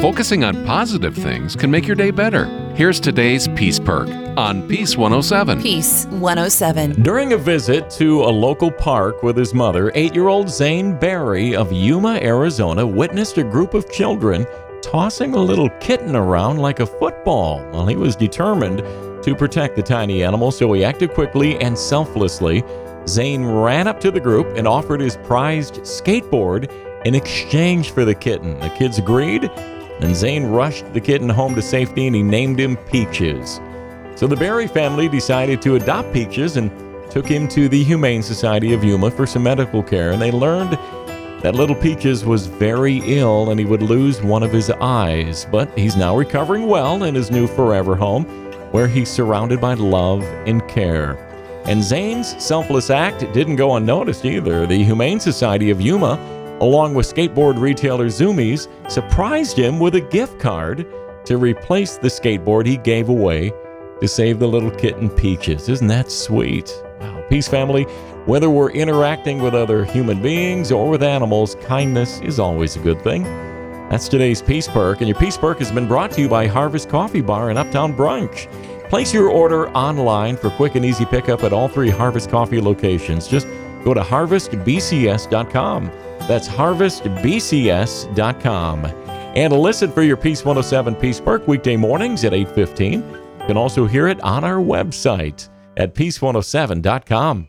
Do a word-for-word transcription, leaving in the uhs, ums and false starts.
Focusing on positive things can make your day better. Here's today's Peace Perk on Peace one oh seven. Peace one oh seven. During a visit to a local park with his mother, eight-year-old Zane Berry of Yuma, Arizona, witnessed a group of children tossing a little kitten around like a football. Well, he was determined to protect the tiny animal, so he acted quickly and selflessly. Zane ran up to the group and offered his prized skateboard in exchange for the kitten. The kids agreed, and Zane rushed the kitten home to safety, and he named him Peaches. So the Berry family decided to adopt Peaches and took him to the Humane Society of Yuma for some medical care, and they learned that little Peaches was very ill and he would lose one of his eyes. But he's now recovering well in his new forever home, where he's surrounded by love and care. And Zane's selfless act didn't go unnoticed either. The Humane Society of Yuma, along with skateboard retailer Zumiez, surprised him with a gift card to replace the skateboard he gave away to save the little kitten Peaches. Isn't that sweet? Wow. Peace family, whether we're interacting with other human beings or with animals, kindness is always a good thing. That's today's Peace Perk, and your Peace Perk has been brought to you by Harvest Coffee Bar in Uptown Brunch. Place your order online for quick and easy pickup at all three Harvest Coffee locations. Just go to harvest b c s dot com. That's harvest b c s dot com. And listen for your Peace one oh seven Peace Perk weekday mornings at eight fifteen. You can also hear it on our website at peace one oh seven dot com.